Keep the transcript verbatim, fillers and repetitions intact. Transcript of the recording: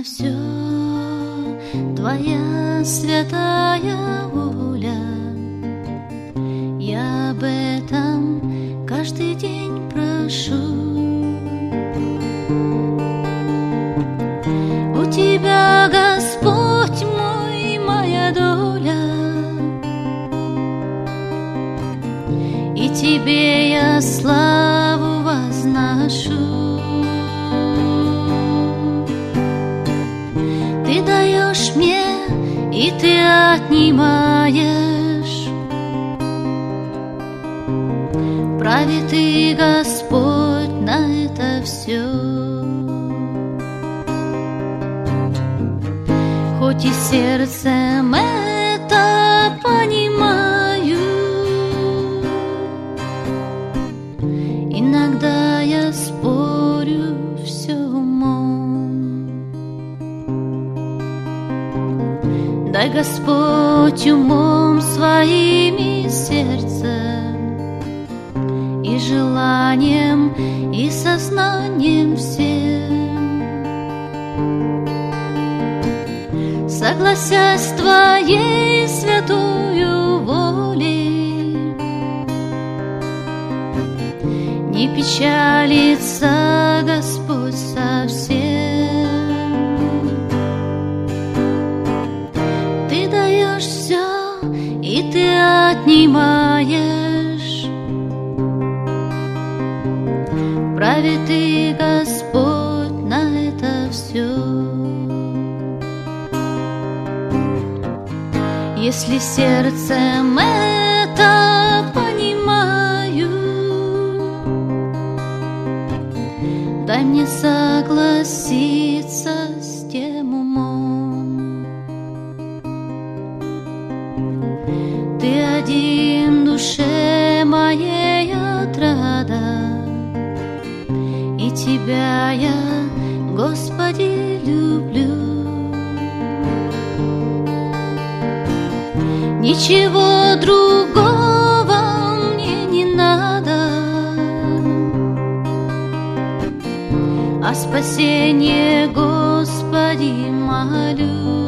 все Твоя святая воля. Я об этом каждый день прошу. У Тебя, Господь мой, моя доля, и Тебе я славу возношу. Ты даешь мне, и Ты отнимаешь. Праве Ты, Господь, на это все. Хоть и сердцем это понимаю, иногда я спорю все умом. Дай, Господь, умом своим и сердцем, и желанием, и сознанием всем, согласясь с Твоей святою волей, не печалится Господь совсем. Ты даешь все, и Ты отнимаешь. Праве Ты, Господь, на это все. Если сердцем это понимаю, дай мне согласиться с тем умом. Ты один душе моей отрада, и Тебя я, Господи, люблю. Ничего другого мне не надо, о спасении, Господи, молю.